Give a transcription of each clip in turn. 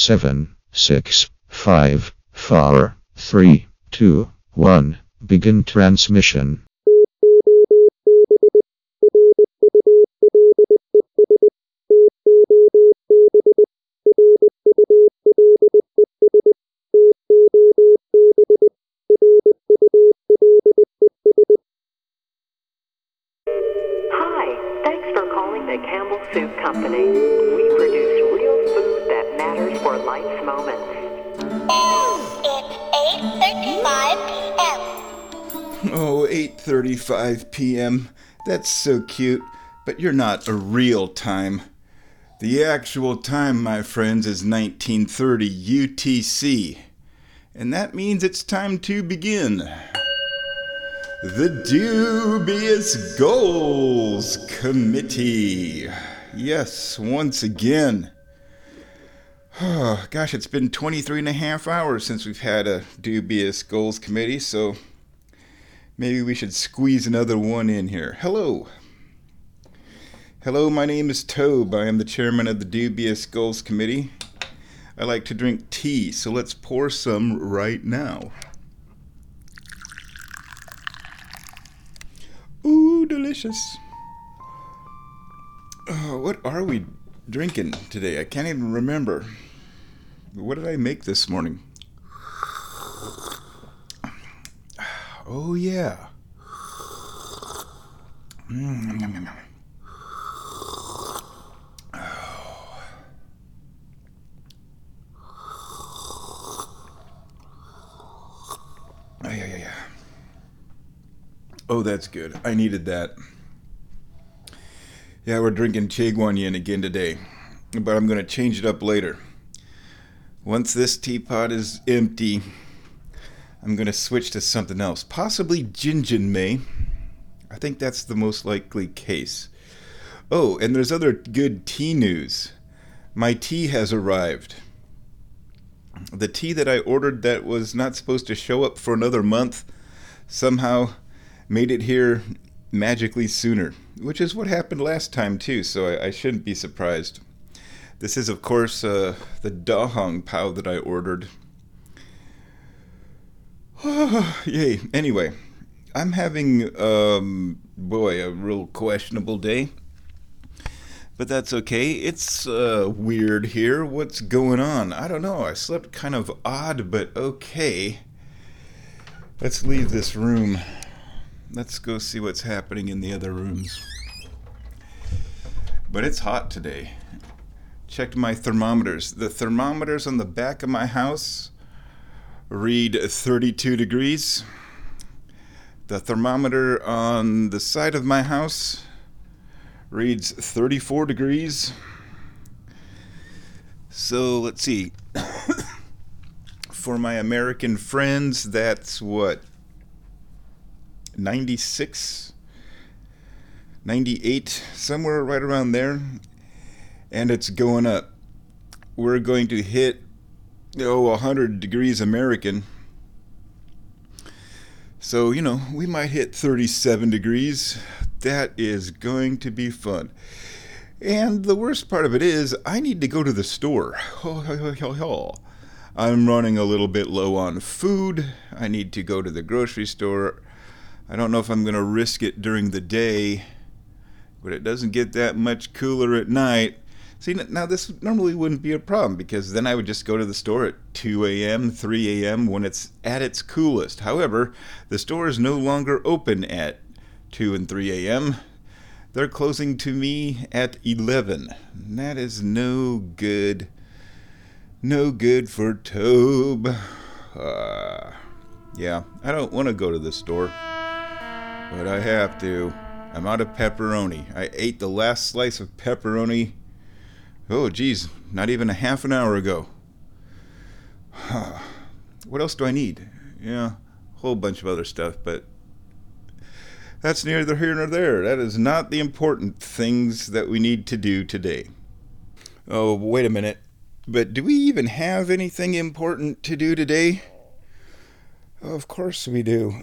7, 6, 5, 4, 3, 2, 1. Begin transmission. Hi, thanks for calling the Campbell Soup Company. We produce real food that matters for life's moments. It's 8:35 p.m. Oh, 8:35 p.m. That's so cute, but you're not a real time. The actual time, my friends, is 1930 UTC. And that means it's time to begin. The Dubious Goals Committee. Yes, once again. Oh, gosh, it's been 23 and a half hours since we've had a Dubious Goals Committee, so maybe we should squeeze another one in here. Hello. Hello, my name is Tobe. I am the chairman of the Dubious Goals Committee. I like to drink tea, so let's pour some right now. Ooh, delicious. What are we drinking today? I can't even remember. What did I make this morning? Oh, yeah. Yum, yum, yum. Oh, that's good. I needed that. Yeah, we're drinking Chaeguanyin again today, but I'm going to change it up later. Once this teapot is empty, I'm going to switch to something else, possibly Jinjinmei. I think that's the most likely case. Oh, and there's other good tea news. My tea has arrived. The tea that I ordered that was not supposed to show up for another month somehow made it here magically sooner, which is what happened last time too, so I shouldn't be surprised. This is, of course, the Dahong Pao that I ordered. Yay. Anyway, I'm having, a real questionable day. But that's okay. It's weird here. What's going on? I don't know. I slept kind of odd, but okay. Let's leave this room. Let's go see what's happening in the other rooms. But it's hot today. Checked my thermometers. The thermometers on the back of my house read 32 degrees. The thermometer on the side of my house reads 34 degrees. So let's see. For my American friends, that's what? 96, 98, somewhere right around there. And it's going up. We're going to hit 100 degrees American. So, we might hit 37 degrees. That is going to be fun. And the worst part of it is, I need to go to the store. I'm running a little bit low on food. I need to go to the grocery store. I don't know if I'm going to risk it during the day, but it doesn't get that much cooler at night. See, now this normally wouldn't be a problem, because then I would just go to the store at 2 a.m., 3 a.m. when it's at its coolest. However, the store is no longer open at 2 and 3 a.m. They're closing to me at 11. And that is no good. No good for Tobe. Yeah, I don't want to go to the store, but I have to. I'm out of pepperoni. I ate the last slice of pepperoni, not even a half an hour ago. What else do I need? Yeah, a whole bunch of other stuff, but that's neither here nor there. That is not the important things that we need to do today. Oh, wait a minute. But do we even have anything important to do today? Of course we do.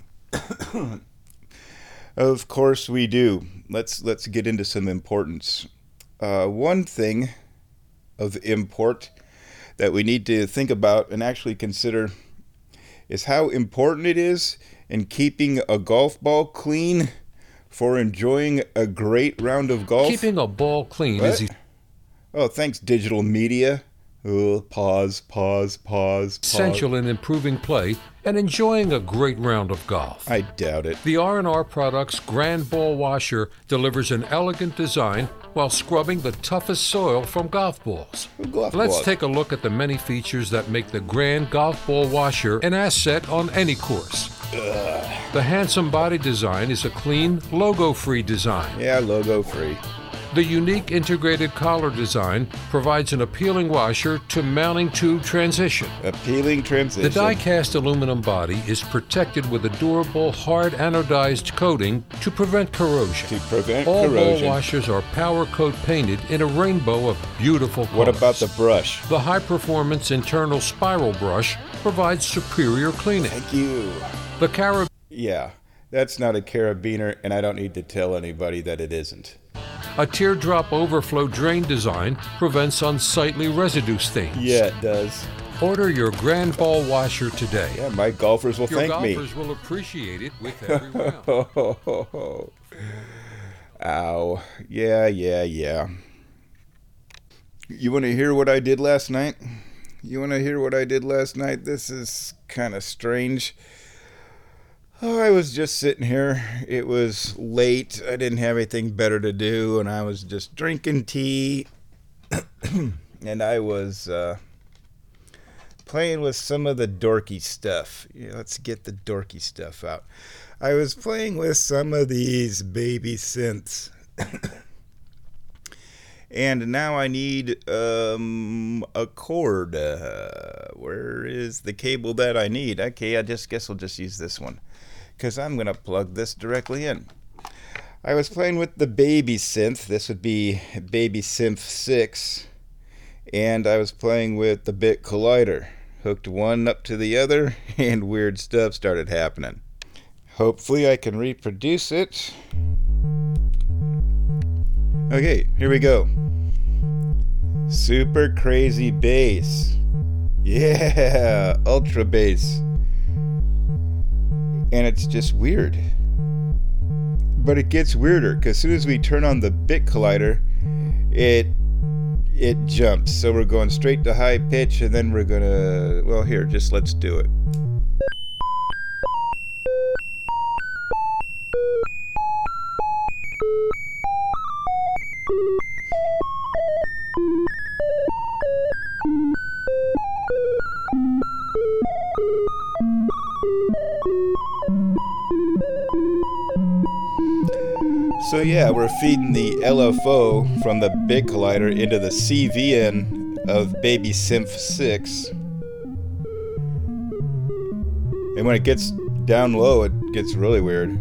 Of course we do. Let's get into some importance. One thing of import that we need to think about and actually consider is how important it is in keeping a golf ball clean for enjoying a great round of golf. Keeping a ball clean What? is Oh, thanks, digital media. Oh, pause. essential in improving play and enjoying a great round of golf. I doubt it. The R&R Products Grand Ball Washer delivers an elegant design while scrubbing the toughest soil from golf balls. Golf Let's balls. take a look at the many features that make the Grand Golf Ball Washer an asset on any course. The handsome body design is a clean, logo-free design. Yeah, logo free. The unique integrated collar design provides an appealing washer to mounting tube transition. Appealing The transition. die-cast aluminum body is protected with a durable, hard anodized coating to prevent corrosion. To prevent All corrosion. ball washers are powder coat painted in a rainbow of beautiful colors. What about the brush? The high-performance internal spiral brush provides superior cleaning. Thank you. The carabiner Yeah, that's not a carabiner, and I don't need to tell anybody that it isn't. A teardrop overflow drain design prevents unsightly residue stains. Yeah, it does. Order your Grand Ball Washer today. Yeah, my golfers will Your thank me. golfers will appreciate it with every round. Ow. Yeah. You want to hear what I did last night? This is kind of strange. Oh, I was just sitting here. It was late. I didn't have anything better to do, and I was just drinking tea. And I was playing with some of the dorky stuff. Let's get the dorky stuff out. I was playing with some of these baby synths. And now I need a cord. Where is the cable that I need? Okay, I guess I'll just use this one, because I'm going to plug this directly in. I was playing with the baby synth. This would be Baby Synth 6. And I was playing with the bit collider. Hooked one up to the other, and weird stuff started happening. Hopefully I can reproduce it. Okay, here we go. Super crazy bass. Yeah, ultra bass. And it's just weird. But it gets weirder, because as soon as we turn on the bit collider, it jumps. So we're going straight to high pitch, and then we're gonna, well, here, just let's do it. So yeah, we're feeding the LFO from the big collider into the CVN of Baby Synth 6. And when it gets down low, it gets really weird.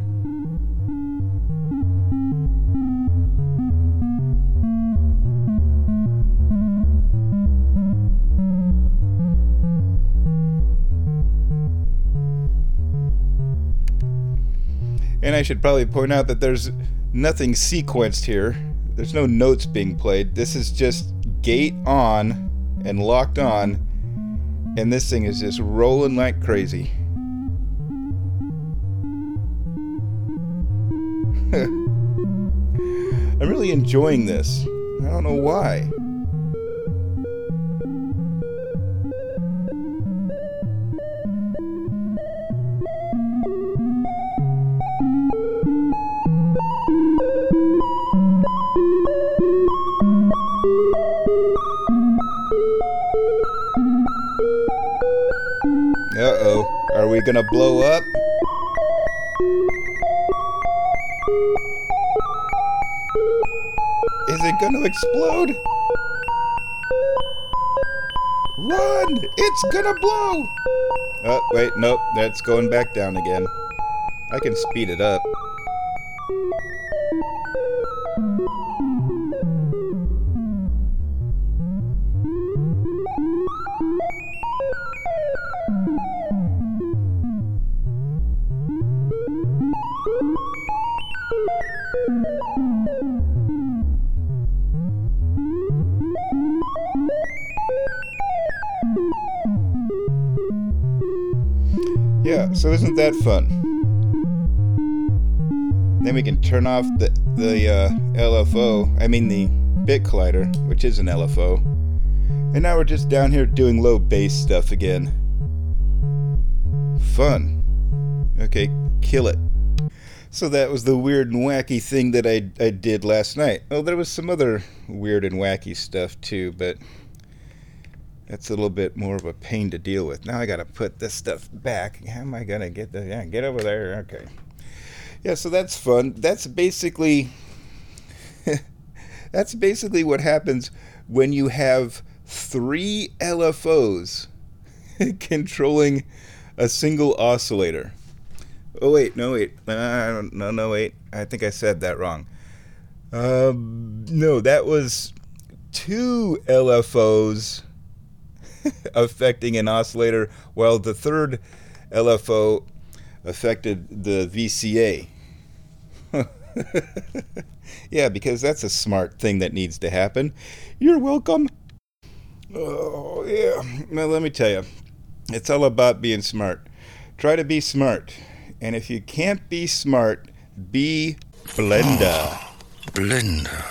And I should probably point out that there's nothing sequenced here. There's no notes being played. This is just gate on and locked on, and this thing is just rolling like crazy. I'm really enjoying this. I don't know why. Uh-oh. Are we gonna blow up? Is it gonna explode? Run! It's gonna blow! Oh, wait, nope. That's going back down again. I can speed it up. Yeah, so isn't that fun? Then we can turn off the LFO, I mean the bit collider, which is an LFO. And now we're just down here doing low bass stuff again. Fun. Okay, kill it. So that was the weird and wacky thing that I did last night. Oh, there was some other weird and wacky stuff too, but that's a little bit more of a pain to deal with. Now I gotta put this stuff back. How am I gonna get the... Yeah, get over there. Okay. Yeah, so that's fun. That's basically... that's basically what happens when you have 3 LFOs controlling a single oscillator. Oh, wait, no, wait. No, wait. I think I said that wrong. No, that was 2 LFOs affecting an oscillator, while the third LFO affected the VCA. Yeah, because that's a smart thing that needs to happen. You're welcome. Oh, yeah. Well, let me tell you, it's all about being smart. Try to be smart. And if you can't be smart, be Blender. Blender.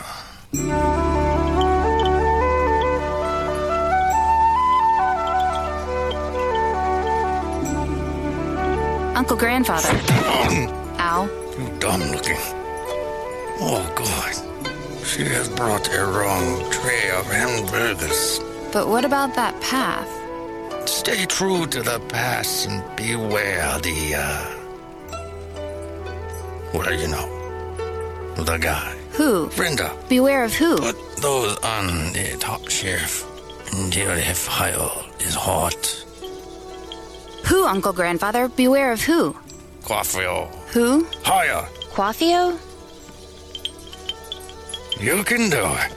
Uncle Grandfather. Al. You dumb looking. Oh, God. She has brought a wrong tray of hamburgers. But what about that path? Stay true to the past and beware the, well, you know, the guy. Who? Brenda. Beware of who? Put those on the top shelf until the fire is hot. Who, Uncle Grandfather? Beware of who? Quaffio. Who? Higher. Quaffio? You can do it.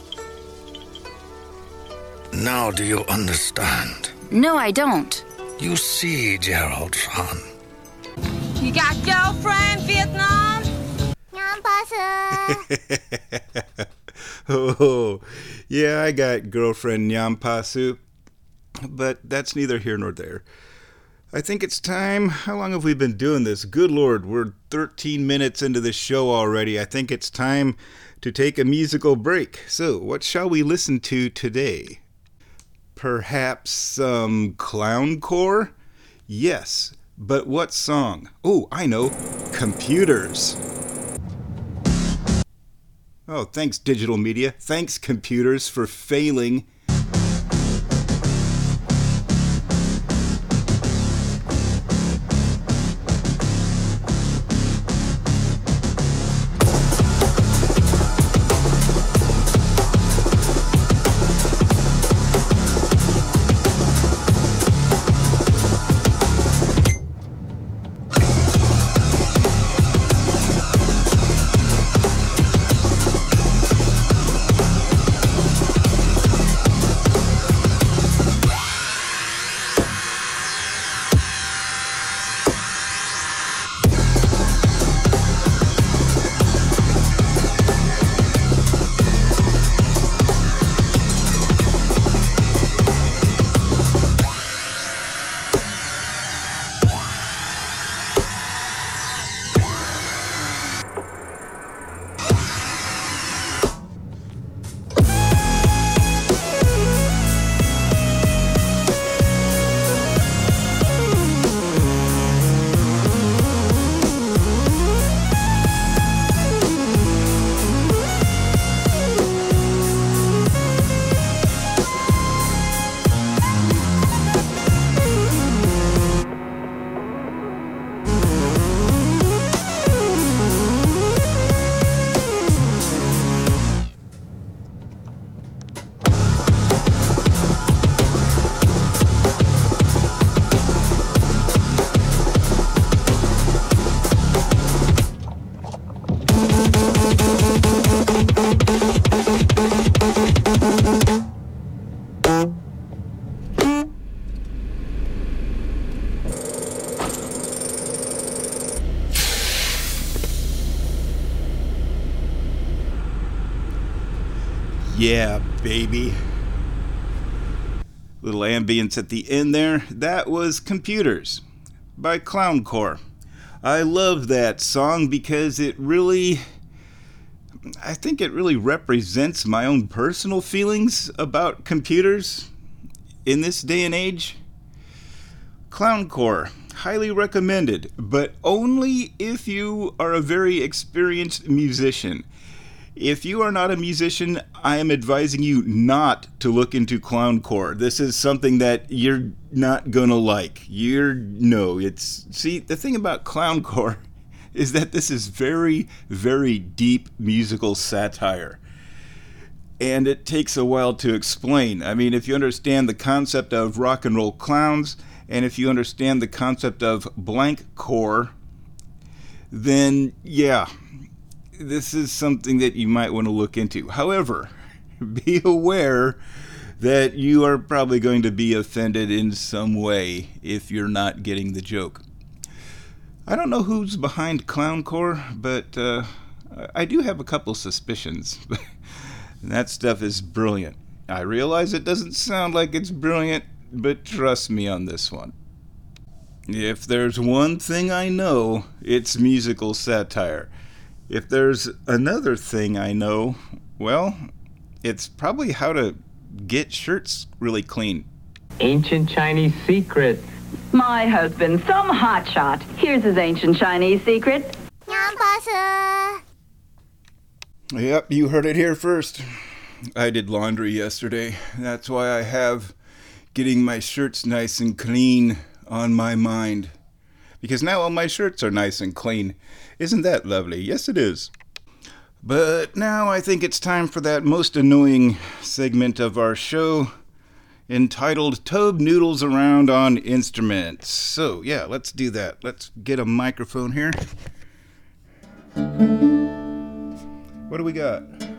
Now do you understand? No, I don't. You see, Gerald, son. You got girlfriend, Vietnam? Oh, yeah, I got girlfriend Nyampasu, but that's neither here nor there. I think it's time. How long have we been doing this? Good Lord, we're 13 minutes into the show already. I think it's time to take a musical break. So, what shall we listen to today? Perhaps some clowncore? Yes, but what song? Oh, I know. Computers. Oh, thanks, digital media. Thanks, computers, for failing. Yeah, baby. Little ambience at the end there. That was Computers by Clowncore. I love that song because I think it really represents my own personal feelings about computers in this day and age. Clowncore, highly recommended, but only if you are a very experienced musician. If you are not a musician, I am advising you not to look into Clowncore. This is something that you're not gonna like. See, the thing about Clowncore is that this is very, very deep musical satire. And it takes a while to explain. I mean, if you understand the concept of rock and roll clowns, and if you understand the concept of blank core, then yeah, this is something that you might want to look into. However, be aware that you are probably going to be offended in some way if you're not getting the joke. I don't know who's behind Clowncore, but I do have a couple suspicions. That stuff is brilliant. I realize it doesn't sound like it's brilliant, but trust me on this one. If there's one thing I know, it's musical satire. If there's another thing I know, well, it's probably how to get shirts really clean. Ancient Chinese secret. My husband, some hotshot. Here's his ancient Chinese secret. Yep, you heard it here first. I did laundry yesterday. That's why I have getting my shirts nice and clean on my mind. Because now all my shirts are nice and clean. Isn't that lovely? Yes, it is. But now I think it's time for that most annoying segment of our show entitled Tub Noodles Around on Instruments. So, yeah, let's do that. Let's get a microphone here. What do we got?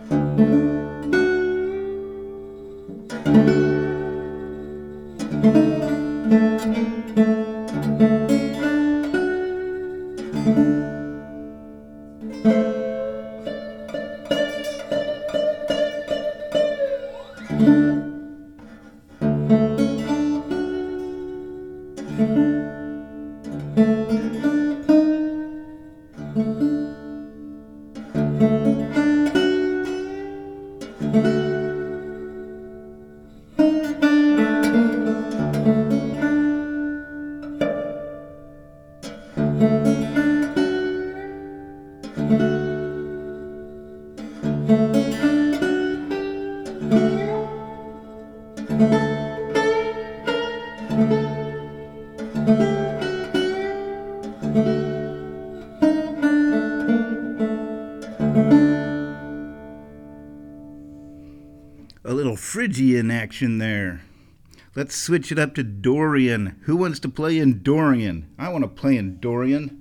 A little Phrygian action there. Let's switch it up to Dorian. Who wants to play in Dorian? I want to play in Dorian.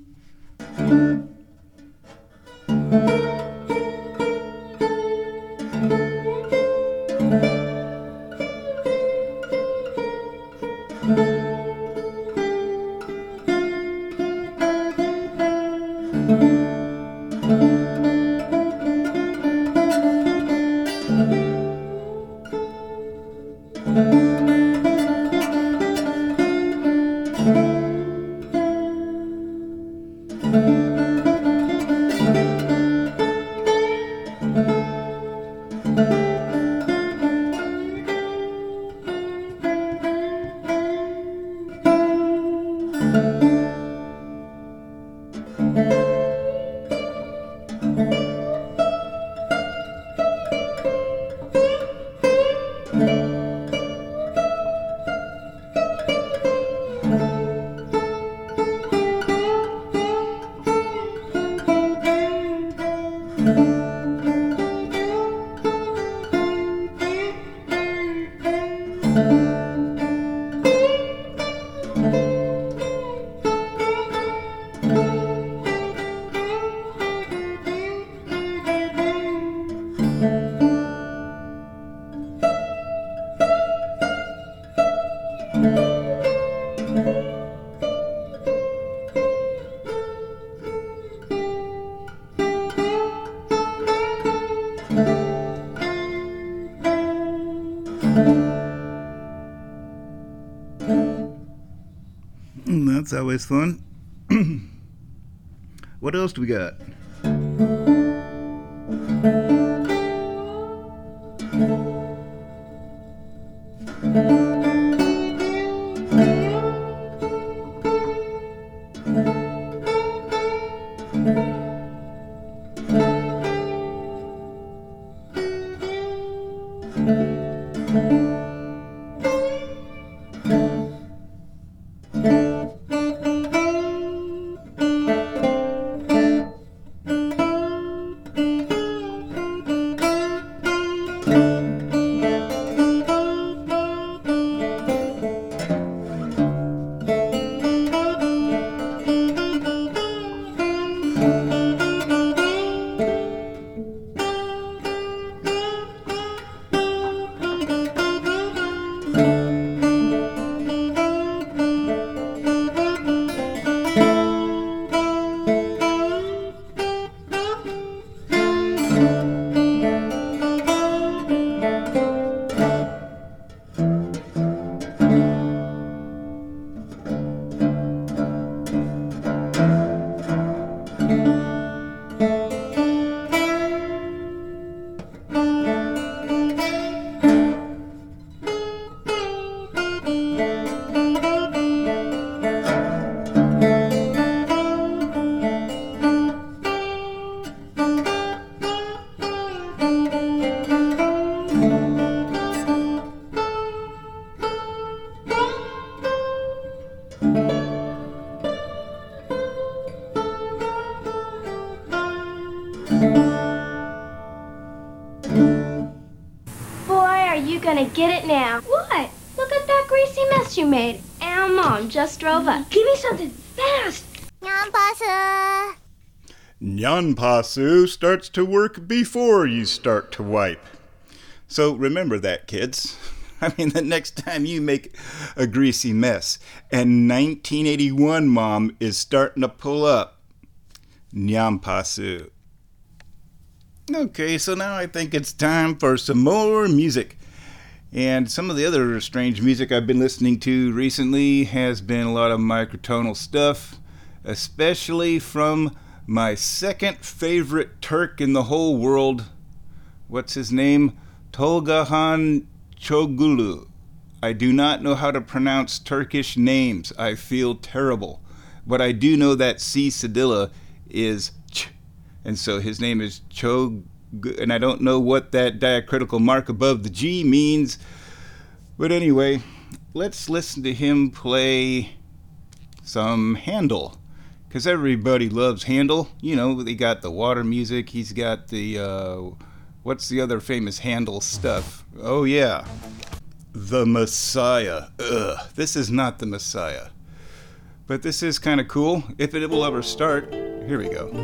That's always fun. What else do we got? Gonna get it now. What? Look at that greasy mess you made. And our mom just drove up. Give me something fast. Nyanpasu. Nyanpasu starts to work before you start to wipe. So remember that, kids. I mean, the next time you make a greasy mess and 1981 mom is starting to pull up, Nyanpasu. Okay, so now I think it's time for some more music. And some of the other strange music I've been listening to recently has been a lot of microtonal stuff, especially from my second favorite Turk in the whole world. What's his name? Tolgahan Çoglu. I do not know how to pronounce Turkish names. I feel terrible. But I do know that C cedilla is ch, and so his name is Çoglu. And I don't know what that diacritical mark above the G means. But anyway, let's listen to him play some Handel. Because everybody loves Handel. You know, they got the water music. He's got the, what's the other famous Handel stuff? Oh, yeah. The Messiah. Ugh, this is not the Messiah. But this is kind of cool. If it will ever start. Here we go.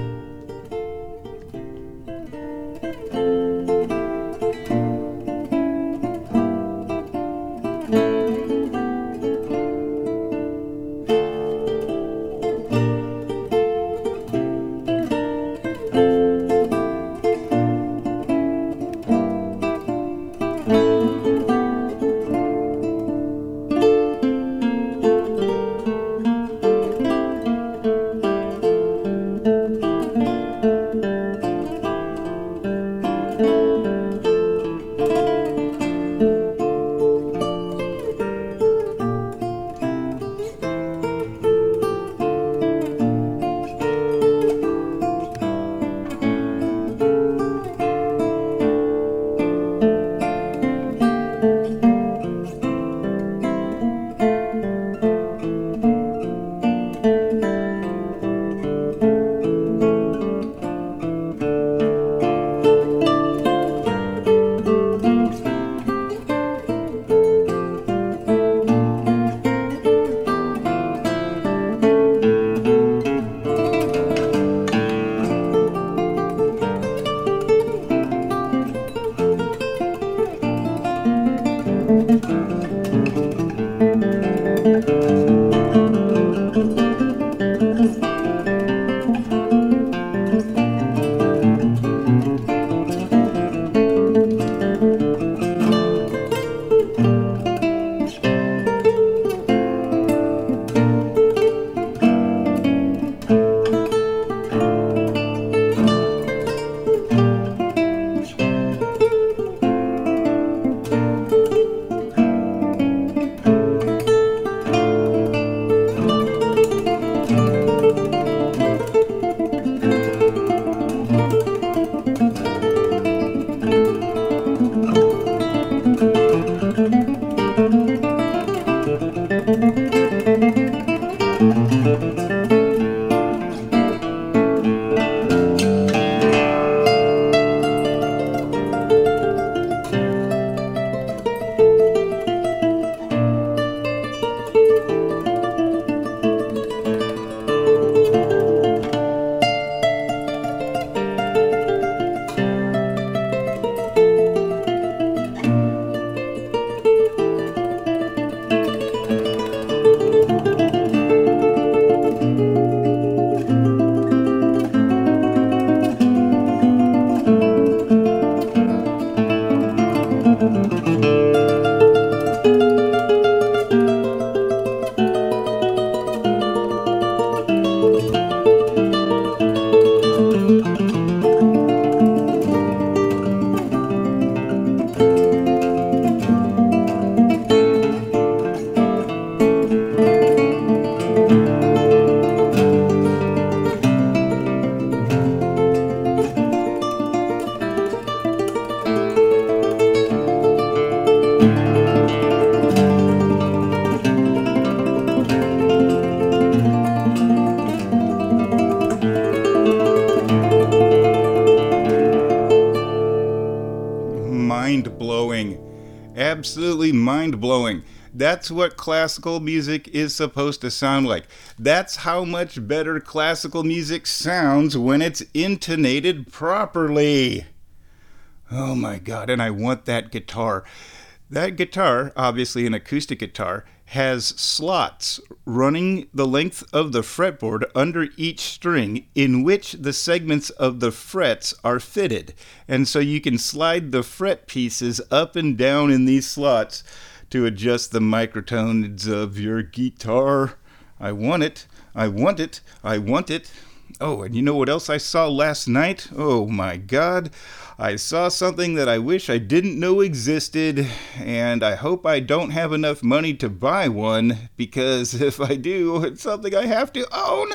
absolutely mind-blowing. That's what classical music is supposed to sound like. That's how much better classical music sounds when it's intonated properly. Oh my God, and I want that guitar. That guitar, obviously an acoustic guitar, has slots running the length of the fretboard under each string in which the segments of the frets are fitted. And so you can slide the fret pieces up and down in these slots to adjust the microtones of your guitar. I want it. I want it. I want it. Oh, and you know what else I saw last night? Oh my God. I saw something that I wish I didn't know existed, and I hope I don't have enough money to buy one, because if I do, it's something I have to own.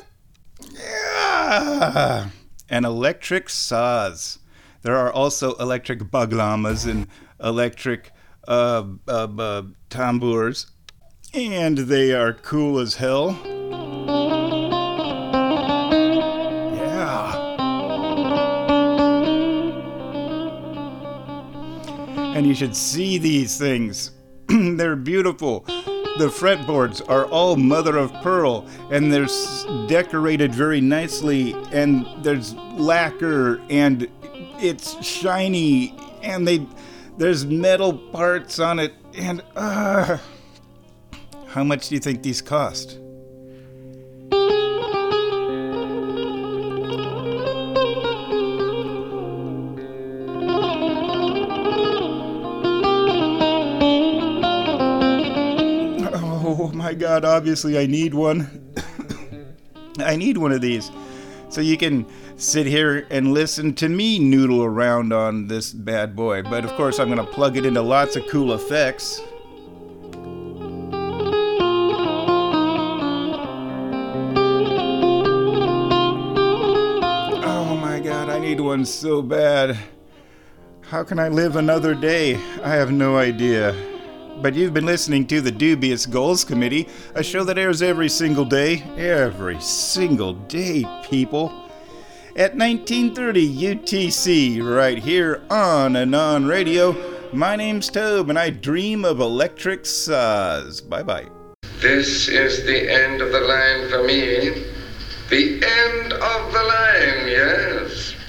Yeah. An electric saz. There are also electric baglamas and electric tambours, and they are cool as hell. Yeah. And you should see these things. They're beautiful. The fretboards are all mother of pearl, and they're decorated very nicely, and there's lacquer, and it's shiny, and there's metal parts on it, and how much do you think these cost? Oh my God, obviously I need one. I need one of these. So you can sit here and listen to me noodle around on this bad boy. But of course I'm going to plug it into lots of cool effects. Oh my God, I need one so bad. How can I live another day? I have no idea. But you've been listening to the Dubious Goals Committee, a show that airs every single day, people, at 1930 UTC, right here on Anon Radio. My name's Tobe, and I dream of electric saz. Bye-bye. This is the end of the line for me. The end of the line, yes.